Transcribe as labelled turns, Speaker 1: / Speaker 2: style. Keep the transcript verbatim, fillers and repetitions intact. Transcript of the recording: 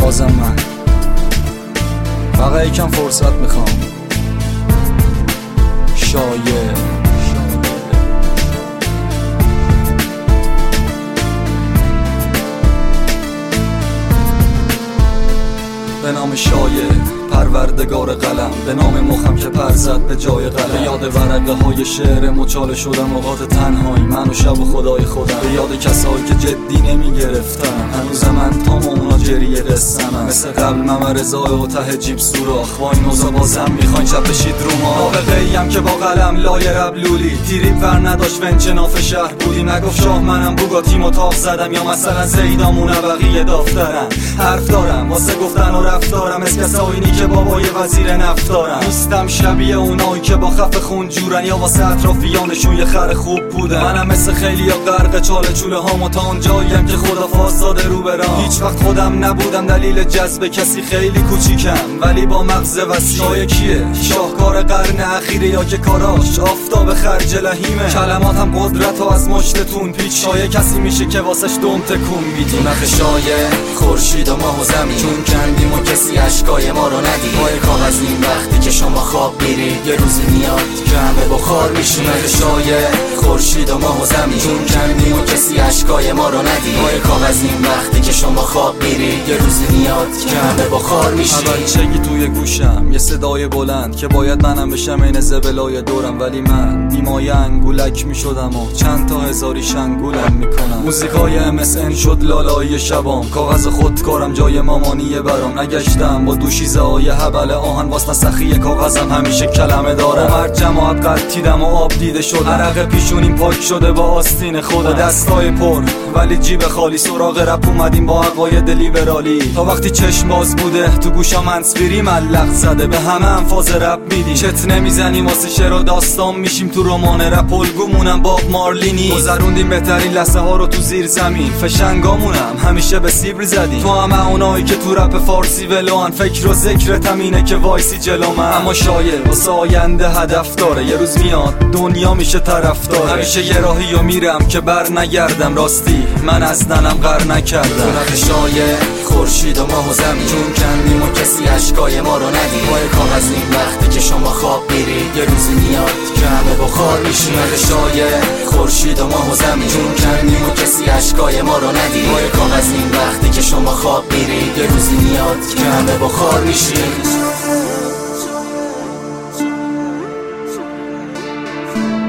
Speaker 1: بازم من فقط یکم فرصت میخوام. شایع به نام شایع پروردگار قلم، به نام مخم که پر زد به جای قلم. به یاد ورقه های شعر مچاله شدم اوقات تنهایی من و شب و خدای خودم. به یاد کسایی که جدی نمی گرفتن هنوز من تا اونا جریه قصنم. مثل قبل ممرزای و ته جیب سوراخ با این اوضاع بازم میخواین چپ بشید رو ما. نابغه ایم که با قلم لای ربلولی تیریب ور نداشت و انچناف شهر بودیم. نگفت شاه منم بوگاتیم و تاق زدم، یا مثلا زیدامون بقیه دافترن. حرف دارم واسه گفتن و رفتارم از کسایی که بابای وزیر نفت دارم. نیستم شبیه اونایی که با خف خون جورن یا واسه اطرافیانشون یه خر خوب بودن. منم مثل خیلی یا غرق چاله چوله هامو تا اونجاییم که خدا فاصاده رو برام. هیچ وقت خودم نبودم دلیل جذب کسی، خیلی کوچیکم ولی با مغز وسیع. شایع کیه؟ شاهکار قرن اخیره یا که کاراش آفتاب خرج لهیمه. کلماتم قدرت و از مشتتون پیچ. شایع کسی میشه که واسش دم تکون میدی. نخ شایع خورشید و ماه و زمین چون کندیم و کسی اشکای ما رو ندید. پای کاغذیم وقتی که شما خواب میرید، یه روزی میاد که همه بخار میشیم. شایع خورشید و ماه و زمین چون کندیم و کسی اشکای ما رو ندید. پای کاغذیم وقتی که شما خواب میرید، یه روزی میاد که همه بخار میشیم. اول چگی توی گوشم یه صدای بلند که باید منم بشم این زبلای دورم، ولی من بیمایه انگولک میشدم و چند تا هزاری شنگولم میکنم. موزیکای ام اس ان شد لالایی شبام، کاغذ خودکارم جای مامانیه برام. نگشتم با دوشیزه های حبل آهن واسه سخی کاغذم همیشه کلمه دارم. مرد جماعت قطیدم و آب دیده شد، عرق پیشونیم پاک شده با آستین خودم. دستای پر ولی جیب خالی، سراغ رپ اومدیم با عقاید لیبرالی. تا وقتی چشم باز بوده تو گوشا منسفیری ملق زده، به همه انفاز رپ میدیم. چت نمیزنیم واسه شعر و داستان میشیم تو رمان رپ. الگومونم باب مارلینی، گذروندیم بهترین لحظه ها رو تو زیر زمین. فشنگامونم همیشه به سیبر زدیم. تو همه اونایی که تو رپ فارسی ولوان، فکر و ذکرتم اینه که وایسی جلو من. اما شایع واسه آینده هدف داره، یه روز میاد دنیا میشه طرفدار. همیشه یه راهی و میرم که بر نگردم، راستی من از دنم غر نکردم. تو شایع خورشید و ماه و زمین چون کندیم و کسی اشکای ما رو ندید. پای کاغذیم وقتی که شما خواب میرید، یه روزی میاد که همه بخار میشیم. شایع خورشید و ماه و زمین چون کندیم و کسی اشکای ما رو ندید. پای کاغذیم وقتی که شما خواب میرید، یه روزی میاد که همه بخار میشیم.